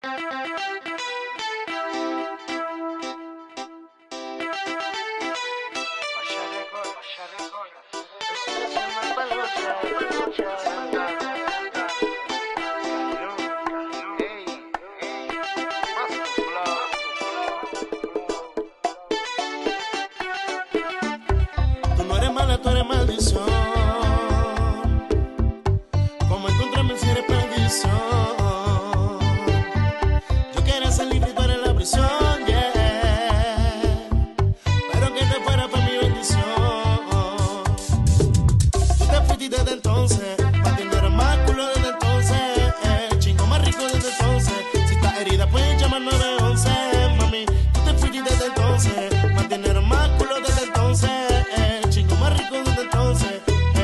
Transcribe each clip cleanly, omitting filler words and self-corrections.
Tú no eres mala, tú eres maldición. Como encontrarme si eres perdición. Yo quería ser libre y tú eres la prisión, yeah. Pero que te fuera fue mi bendición. Tú te fuiste desde entonces, batiendo más culo desde entonces, chingo más rico desde entonces. Si estás herida puedes llamar 911, mami. Tú te fuiste desde entonces, batiendo más culo desde entonces, chingo más rico desde entonces.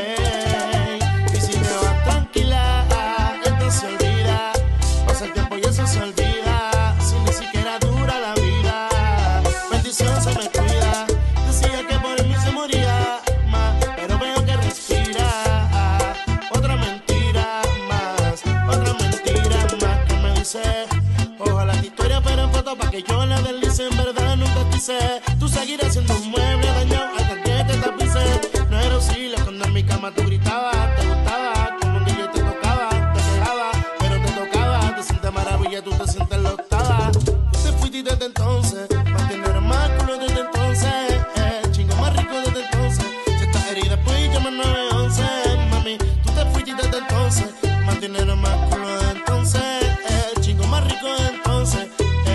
Y si te vas tranquila, entonces olvida. Pasa el tiempo y eso se olvida. Si ni siquiera dura la vida, bendición se me cuida. Decía que por mí se moría más, pero veo que respira. Otra mentira más que me dice. Ojalá tu historia fuera en foto pa' que yo la deslice. En verdad nunca quise. Tú seguirás siendo un mueble dañado hasta que te tapice. No era auxilio cuando en mi cama tú gritabas. Te gustaba como que yo te tocaba. Te dejaba, pero te tocaba. Te sientes maravilla, tú te sientes la octava. Tú te fuiste desde entonces, mantener más culo desde entonces, chingo más rico desde entonces. Si estás herida pues llama 911, mami. Tú te fuiste desde entonces, mantener más culo desde entonces, chingo más rico desde entonces.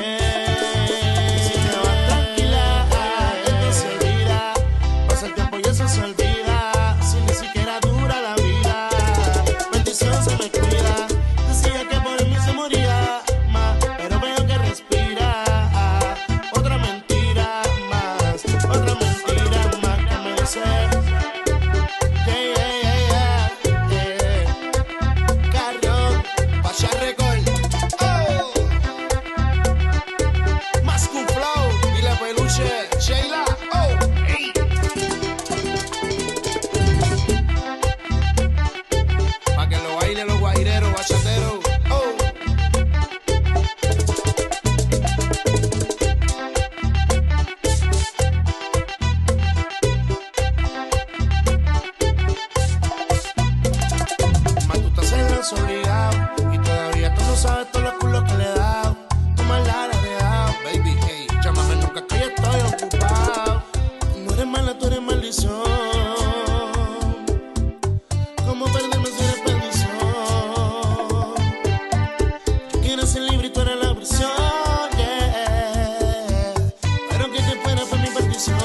Si te vas tranquila, entonces olvida. Pasa el tiempo y eso se olvida. Si ni siquiera dura la vida, bendición se me cuida. Decía que por mí se moría más, pero veo que respira. Otra mentira más que me dice. Carrión, Pasha Record. Oh, más que un flow y la peluche, Sheila. Oh, hey. Pa' que lo bailen los guaireros, bachateros. Oh. Más tú estás en los obligados y todavía tú no sabes todos los culos que le he dado. Tú más la has dejado, baby, hey. Llámame nunca que yo estoy ocupado. Tú no eres mala, tú eres maldición. ¿Cómo perderme si eres bendición? Yo quiero ser libre y tú eres la prisión, yeah. Pero que te fuera fue mi perdición,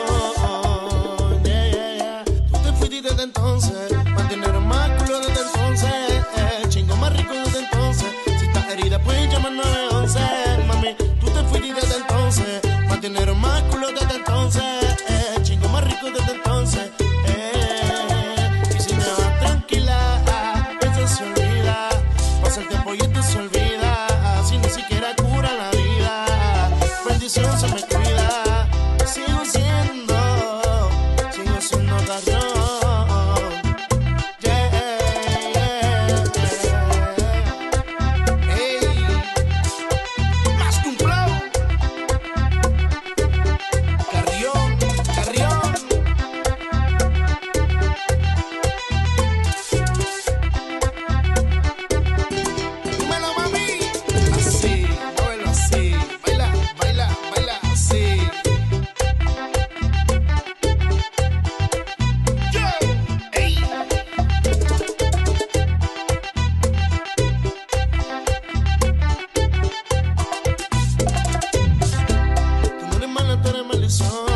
yeah. Tú te fuiste desde entonces, mantener más culo desde entonces, chingo más rico desde entonces. Si estás herida puedes llamar 911, mami. Tú te fuiste desde entonces, mantener más culo desde entonces, chingo más rico desde entonces. Y si te vas tranquila, eso se olvida. Pasa el tiempo y esto se olvida. Si ni siquiera cura la vida, bendición se me cuida. Sigo siendo Carrión, yeah. Hey, más que un flow. Carrión. Dímelo, mami. Así, muévelo así. Baila así. Yeah. Ey. Tú no eres mala, tú eres maldición.